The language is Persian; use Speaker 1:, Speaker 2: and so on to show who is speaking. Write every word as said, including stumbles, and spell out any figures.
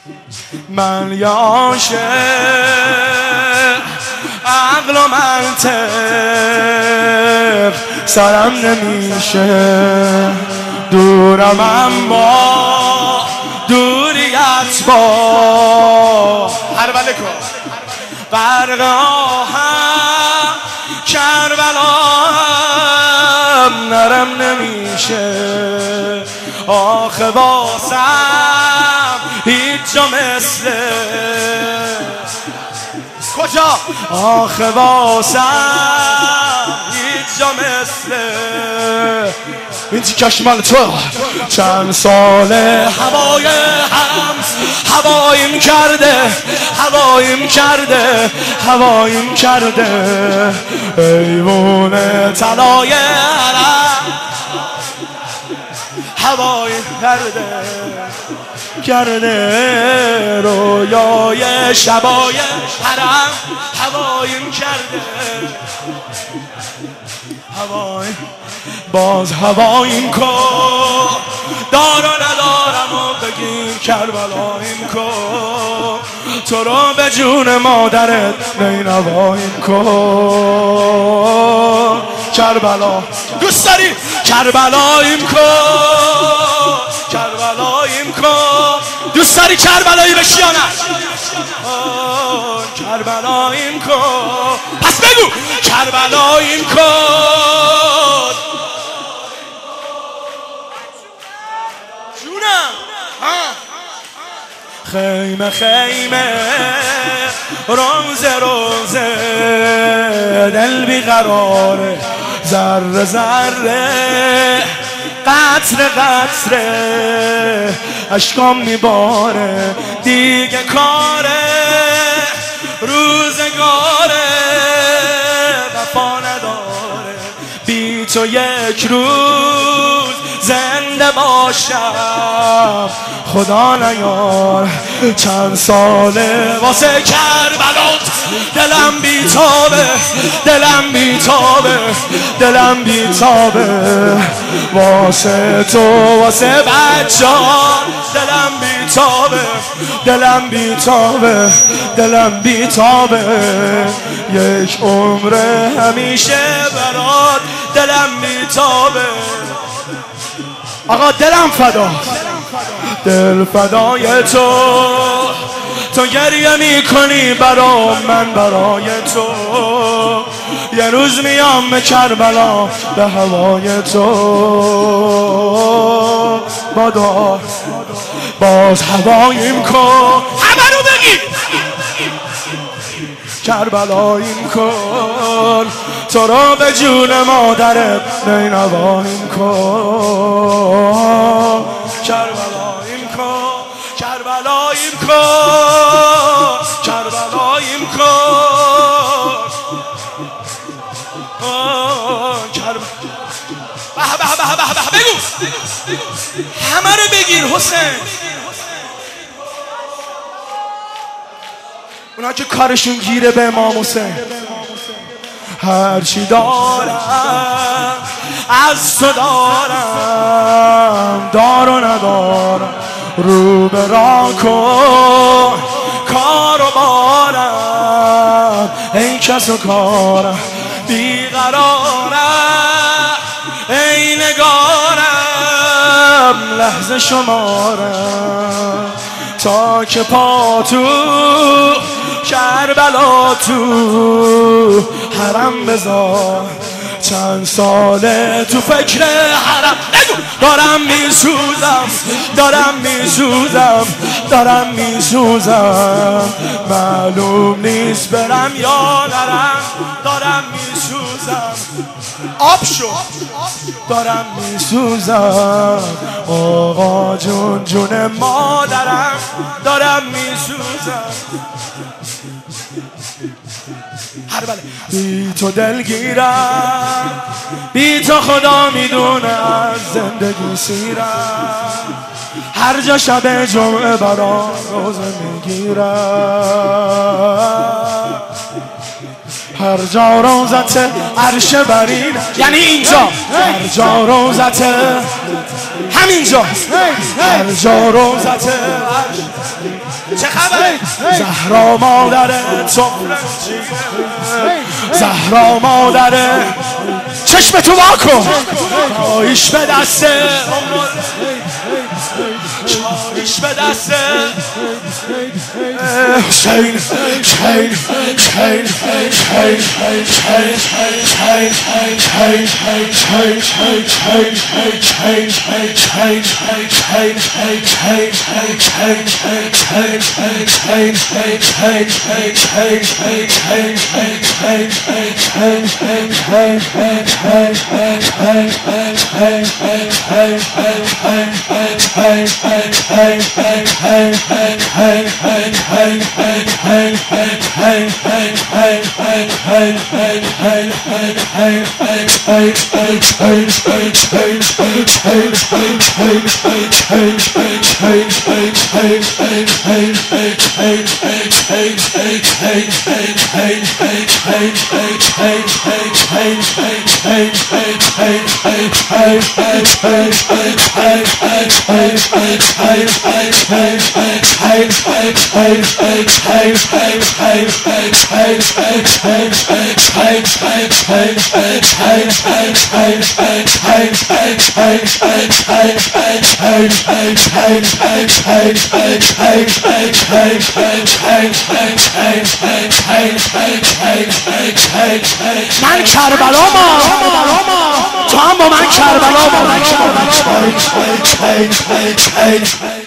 Speaker 1: من یا عاشق عقل و منطق سرم نمیشه، دورم اما دوریت با هر بله کن برق آهم کربلام نرم نمیشه، آخه باسم هیچ جا مثل کجا آخه باسم هیچ جا مثل این تیکش مال تو. چند ساله هوای هم هواییم کرده، هواییم کرده، هواییم کرده، ایوون طلای علم هواییم کرده کرده، رویای شبای حرم هواییم کرده، هواییم باز هواییم کن، دار و ندارم و بگیر کربلاییم کن، تو رو به جون مادرت نینواییم کن، کربلا دوست داری کربلاییم کن، کربلاییم کن، دوست داری کربلایی بشی یا نه؟ کربلاییم کن، پس بگو کربلاییم کن جونم. خیمه خیمه روزه روزه دل بیقراره، ذره ذره قطره قطره اشکام میباره، دیگه کاره روزگاره وفا نداره، بی تو یک روز زنده باشم خدا نیار. چند ساله واسه کربلات دلم بیتابه، دلم بیتابه، دلم بیتابه، واسه تو واسه بچه‌ها دلم بیتابه، دلم بیتابه، دلم بیتابه، یک عمر همیشه برات دلم بیتابه. آقا دلم فدا، دل فدای تو، تو گریه میکنی برام من برای تو، یه روز میام به کربلا به هوای تو، با دعا باز هواییم کن، همه رو بگید کربلاییم کن، تو رو به جون مادرت نینواییم کن، کربلاییم کن، کربلاییم کن، کربلاییم کن، به به به به به بگو همه رو بگیر حسین. اونا که کارشون گیره به امام حسین، هرچی دارم از تو دارم، دار و ندارم، رو به راه کن کار و بارم، ای کس و کارم بیقرارم، ای نگارم لحظه شمارم، تا که پا تو کربلا تو حرم بذار. چند ساله تو فکر حرم دارم میسوزم، دارم میسوزم، دارم میسوزم، معلوم نیست برم یا نرم، دارم میسوزم، آب شو دارم میسوزم، آقا جون جون مادرم دارم میسوزم، هر بله بی تو دلگیرم، بی تو خدا میدونه از زندگی سیرم، هر جا شب جمعه برام روزه میگیرم، هر جا روزت عرش برین، یعنی اینجا هر جا روزت همینجا، هر جا روزت عرش چه خبره؟ زهرا مادره زهرا مادره چشم تو واکن شایش به دسته شایش به دسته حسین حسین حسین حسین من کربلا ما تو هم با من کربلا ما